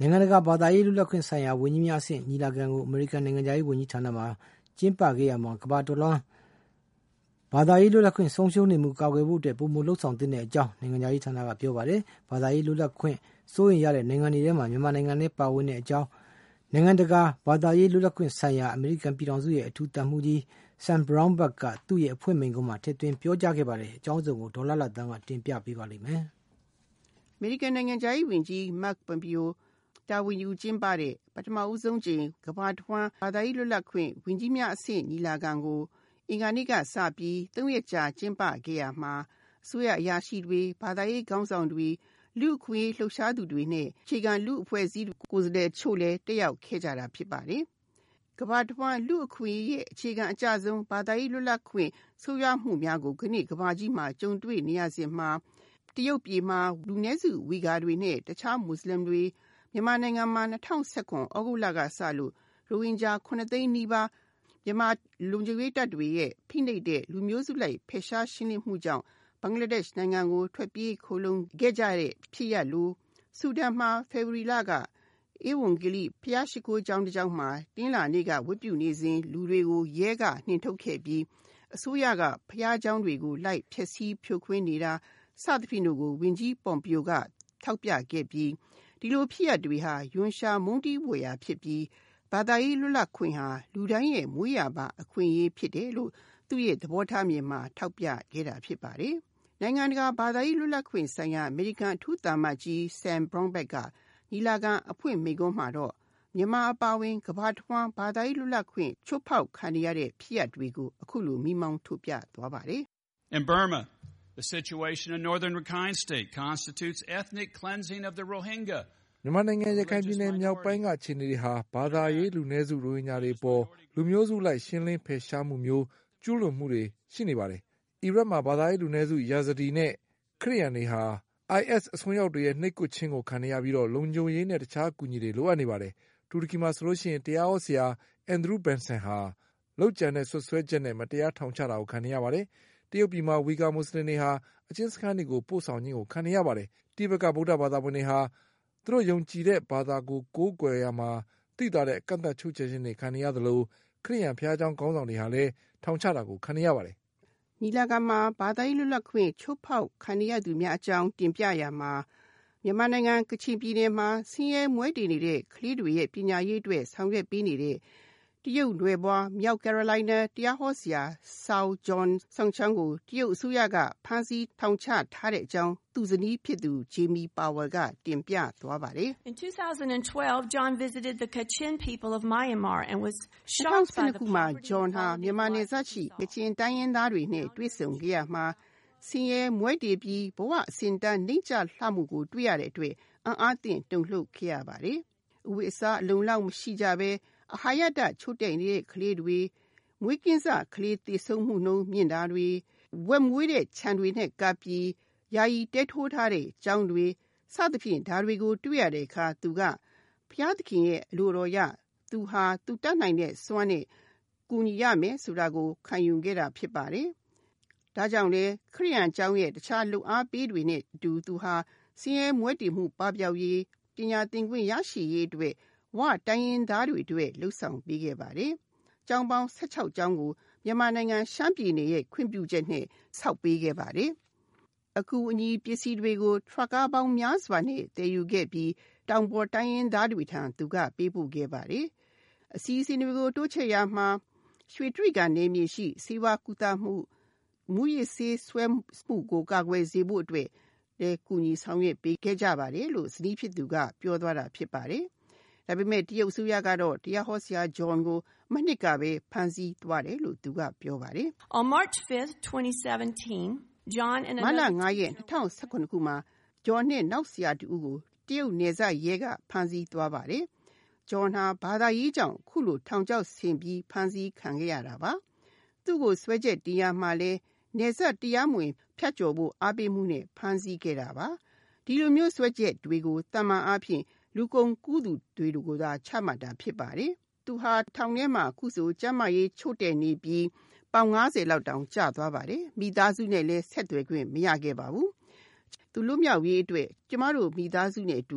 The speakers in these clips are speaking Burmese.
နိုင်ငံတကာဘာသာရေးလွတ်လပ်ခွင့်ဆိုင်ရာဝန်ကြီးများအဆင့်ညီလာခံကိုအမေရိကန်နိုင်ငံခြားရေးဝန်ကြီးဌာနမှာကျင်းပခဲ့ရမှာကမ္ဘာတစ်လွှားဘာသာရေးလွတ်လပ်ခွင့်ဆုံးရှုံးနေမှုကာကွယ်ဖို့အတွက်ပုံမလှုပ်ဆောင်တဲ့အကြောင်းနိုင်ငံခြားရေးဌာနကပြောပါတယ်။ဘာသာရေးလွတ်လပ်ခွင့်စိုးရိမ်ရတဲ့နိုင်ငံတွေထဲမှာမြန်မာနိုင်ငံလည်းပါဝင်တဲ့အကြောင်းနိုင်ငံတကာဘာသာရေးလွတ်လပ်ခွင့်ဆိုင်ရာအမေရိကန်ပြည်ထောင်စုရဲ့အထူးတန်မှုကြီး Sam Brownback ကသူ့ရဲ့အဖွင့်မိန့်ခွန်းမှာထည့်သွင်းပြောကြားခဲ့ပါတယ်။အကြောင်းစုံကိုဒေါ်လာလတ်တန်းကတင်ပြပေးပါလိမ့်မယ်။အမေရိကန်နိုင်ငံခြားရေးဝန်ကြီး Mark Pompeo တာဝန်ယူကျင်းပတဲ့ပထမဦးဆုံးကြိမ်ကမ္ဘာတစ်ဝှမ်းဘာသာရေးလွတ်လပ်ခွင့်ဝန်ကြီးများအဆင့်ညီလာခံကိုအင်္ဂါနေ့ကစပြီး3ရက်ကြာကျင်းပခဲ့ရမှာအစိုးရအရာရှိတွေဘာသာရေးခေါင်းဆောင်တွေလူ့အခွင့်အရေးလှုပ်ရှားသူတွေနဲ့အခြေခံလူ့အဖွဲ့အစည်းကိုယ်စားလှယ်ချို့လည်းတက်ရောက်ခဲ့ကြတာဖြစ်ပါတယ်။ကမ္ဘာတစ်ဝှမ်းလူ့အခွင့်အရေးရဲ့အခြေခံအကျဆုံးဘာသာရေးလွတ်လပ်ခွင့်ဆိုးရွားမှုများကိုခဏကမ္ဘာကြီးမှာကြုံတွေ့နေရစဉ်မှာတရုတ်ပြည်မှာလူနည်းစုဝီဂါတွေနဲ့တခြားမွတ်စလင်တွေမြန်မာနိုင်ငံမှာ2019ဩဂုတ်လကစလို့ရိုဟင်ဂျာ9သိန်းနီးပါးမြန်မာလူမျိုးရေးတပ်တွေရဲ့ဖိနှိပ်တဲ့လူမျိုးစုလိုက်ဖယ်ရှားရှင်းလင်းမှုကြောင့်ဘင်္ဂလားဒေ့ရှ်နိုင်ငံကိုထွက်ပြေးခိုလုံခဲ့ကြတဲ့ဖြစ်ရပ်လိုဆူဒန်မှာဖေဖော်ဝါရီလကဧဝံဂေလိဘုရားရှိခိုးကျောင်းတစ်ကျောင်းမှာတင်းလာနေ့ကဝတ်ပြုနေစဉ်လူတွေကိုရဲကနှင်ထုတ်ခဲ့ပြီးအစိုးရကဘုရားကျောင်းတွေကိုလိုက်ဖျက်ဆီးဖြိုခွင်းနေတာစသဖြင့်တို့ကိုဝန်ကြီးပွန်ပီယိုကထောက်ပြခဲ့ပြီးဒီလိုဖြစ်ရပ်တွေဟာယွန်ရှာမုန်းတီးဖွယ်ရာဖြစ်ပြီးဘာသာရေးလွတ်လပ်ခွင့်ဟာလူတိုင်းရဲ့မွေးရာပါအခွင့်အရေးဖြစ်တယ်လို့သူ့ရဲ့သဘောထားမြင်မှာထောက်ပြခဲ့တာဖြစ်ပါတယ်။နိုင်ငံတကာဘာသာရေးလွတ်လပ်ခွင့်ဆိုင်ရာအမေရိကန်အထူးသံအမတ်ကြီး Sam Brownback ကညီလာခံအဖွင့်မိန့်ခွန်းမှာတော့မြန်မာအပါအဝင်ကမ္ဘာတစ်ဝှမ်းဘာသာရေးလွတ်လပ်ခွင့်ချိုးဖောက်ခံရတဲ့ဖြစ်ရပ်တွေကိုအခုလိုမိမောင်းထုတ်ပြသွားပါတယ်။ In Burma, the situation in northern Rakhine State constitutes ethnic cleansing of the Rohingya မြန်မာနိုင်ငံရခိုင်ပြည်နယ်မြောက်ပိုင်းကအခြေအနေတွေဟာဘာသာရေးလူနည်းစုရိုဟင်ဂျာတွေပေါ်လူမျိုးစုလိုက်ရှင်းလင်းဖယ်ရှားမှုမျိုးကျူးလွန်မှုတွေရှိနေပါတယ်။အီရတ်မှာဘာသာရေးလူနည်းစုယာဇဒီနဲ့ခရစ်ယာန်တွေဟာ IS အစွန်းရောက်တွေရဲ့နှိပ်ကွပ်ခြင်းကိုခံရပြီးတော့လုံခြုံရေးနဲ့တခြားအကူအညီတွေလိုအပ်နေပါတယ်။တူရကီမှာဆိုလို့ရှိရင်တရားဟောဆရာအန်ဒရူးဘန်ဆန်ဟာလောက်ကျန်တဲ့ဆွဆွဲချက်နဲ့မတရားထောင်ချတာကိုခံရပါတယ်။တရုတ်ပြည်မှာဝီဂါမွတ်စလင်တွေဟာအချင်းစခန်းတွေကိုပို့ဆောင်ခြင်းကိုခံရပါတယ်။တိဘက်ကဗုဒ္ဓဘာသာဝင်တွေဟာသူတို့ယုံကြည်တဲ့ဘာသာကိုကိုးကွယ်ရမှာသိတာတဲ့အကန့်အသတ်ချုပ်ချယ်ခြင်းတွေခံရသလိုခရစ်ယာန်ဘုရားကျောင်းခေါင်းဆောင်တွေဟာလည်းထောင်ချတာကိုခံရပါတယ်။ညီလာခံမှာဘာသာရေးလွတ်လပ်ခွင့်ချိုးဖောက်ခံရသူများအကြောင်းတင်ပြရမှာမြန်မာနိုင်ငံကချင်ပြည်နယ်မှာဆင်းရဲမွဲတေနေတဲ့ကလေးတွေရဲ့ပညာရေးအတွက်ဆောင်ရွက်ပေးနေတဲ့တရုတ်နွယ်ဖွားမြောက်ကယ်ရိုလိုင်းနားတရားဟောဆရာဆောက်ဂျွန်ဆောင်ချန်းကိုတရုတ်အစိုးရကဖမ်းဆီးထောင်ချထားတဲ့အကြောင်းသူဇနီးဖြစ်သူဂျေမီပါဝါကတင်ပြသွားပါတယ်။ In 2012, John visited the Kachin people of Myanmar and was shocked by the poverty. John ဟာမြန်မာနယ်စပ်ရှိကချင်တိုင်းရင်းသားတွေနဲ့တွေ့ဆုံခဲ့ရမှာဆင်းရဲမွဲတေပြီးဘဝအစဉ်တန်းနှိမ့်ချလှမှုကိုတွေ့ရတဲ့အတွက်အံ့အားသင့်တုန်လှုပ်ခဲ့ရပါတယ်။အဝိအစားအလုံလောက်မရှိကြဘဲအာဟာရဓာတ်ချို့တဲ့နေတဲ့ကလေးတွေမွေးကင်းစကလေးသေဆုံးမှုနှုန်းမြင့်တာတွေဝက်မွေးတဲ့ခြံတွေနဲ့ကပ်ပြီးယာယီတဲထိုးထားတဲ့ကျောင်းတွေစသဖြင့်ဓာတွေကိုတွေ့ရတဲ့အခါသူကဘုရားသခင်ရဲ့အလိုတော်ရသူဟာသူတတ်နိုင်တဲ့စွမ်းနဲ့ကူညီရမယ်ဆိုတာကိုခံယူခဲ့တာဖြစ်ပါတယ်။ဒါကြောင့်လေခရိယန်ကျောင်းရဲ့တခြားလူအားပေးတွေနဲ့အတူသူဟာဆင်းရဲမွဲတေမှုပပျောက်ရေးပညာသင်ခွင့်ရရှိရေးအတွက်ဝတိုင်းရင်းသားတွေအတွက်လှုပ်ဆောင်ပေးခဲ့ပါတယ်။ကျောင်းပေါင်း16ကျောင်းကိုမြန်မာနိုင်ငံရှမ်းပြည်နယ်ရဲ့ခွင့်ပြုချက်နဲ့ဆောက်ပေးခဲ့ပါတယ်။အခုအညီပစ္စည်းတွေကိုထရပ်ကားပေါင်းများစွာနဲ့တည်ယူခဲ့ပြီးတောင်ပေါ်တိုင်းရင်းသားတွေထံသူကပေးပို့ခဲ့ပါတယ်။အစီအစဉ်တွေကိုတိုးချဲ့ရမှာရွှေတြိဂံနယ်မြေရှိစေဝါကူတာမှုမူရစ်ဆေးဆွဲမှုကိုကာကွယ်စေဖို့အတွက်လည်းကူညီဆောင်ရွက်ပေးခဲ့ကြပါတယ်လို့ဇနီးဖြစ်သူကပြောသွားတာဖြစ်ပါတယ်။ဒါပေမဲ့တရုတ်အစိုးရကတော့တရားဟောဆရာဂျွန်ကိုမနှစ်ကပဲဖမ်းဆီးသွားတယ်လို့သူကပြောပါတယ်။ On March 5th, 2017, John and မလ9ရက်2019ခုမှာဂျွန်နဲ့နောက်ဆရာတူကိုတရုတ်နယ်စပ်ရဲကဖမ်းဆီးသွားပါတယ်။ဂျွန်ဟာဘာသာရေးကြောင့်ခုလိုထောင်ချောက်ဆင်ပြီးဖမ်းဆီးခံခဲ့ရတာပါ။သူ့ကိုဆွဲချက်တရားမှာလဲနယ်စပ်တရားမဝင်ဖြတ်ကျော်ဖို့အားပေးမှုနဲ့ဖမ်းဆီးခဲ့တာပါ။ဒီလိုမျိုးဆွဲချက်တွေကိုတမန်အားဖြင့်လူကုန်ကူးသူတွေကိုသာချမှတ်တာဖြစ်ပါတယ်။သူဟာထောင်ထဲမှာခုဆိုကျန်းမာရေးချို့တဲ့နေပြီးပေါင်90လောက်တောင်ကျသွားပါတယ်။မိသားစုနဲ့လည်းဆက်သွယ်ခွင့်မရခဲ့ပါဘူး။သူလွတ်မြောက်ရေးအတွက်ကျမတို့မိသားစုနဲ့အတူ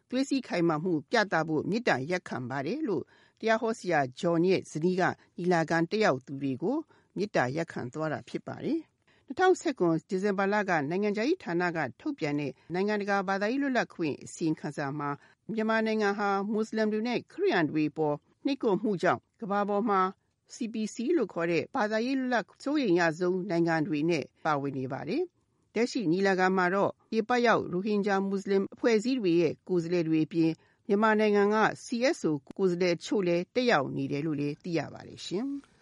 သွေးစည်းခိုင်မာမှုပြသဖို့မေတ္တာရပ်ခံပါတယ်လို့တရားဟောဆရာဂျွန်ရဲ့ဇနီးကညီလာခံတက်ရောက်သူတွေကိုမေတ္တာရပ်ခံသွားတာဖြစ်ပါတယ်။2019ဒီဇင်ဘာလကနိုင်ငံခြားရေးဌာနကထုတ်ပြန်တဲ့နိုင်ငံတကာဘာသာရေးလွတ်လပ်ခွင့်အစီရင်ခံစာမှာမြန်မာနိုင်ငံဟာမွတ်စလင်တွေနဲ့ခရစ်ယာန်တွေပေါ်နှိပ်ကွပ်မှုကြောင့်ကမ္ဘာပေါ်မှာ CPC လို့ခေါ်တဲ့ဘာသာရေးလွတ်လပ်စိုးရိမ်ရဆုံးနိုင်ငံတွေနဲ့ပါဝင်နေပါတယ်။တက်ရှိညီလာခံမှာတော့ဒီပတ်ရောက်ရိုဟင်ဂျာမွတ်စလင်အဖွဲ့အစည်းတွေရဲ့ကိုယ်စားလှယ်တွေအပြင်မြန်မာနိုင်ငံက CSO ကိုယ်စားလှယ်ချို့လည်းတက်ရောက်နေတယ်လို့လည်းသိရပါတယ်ရှင်။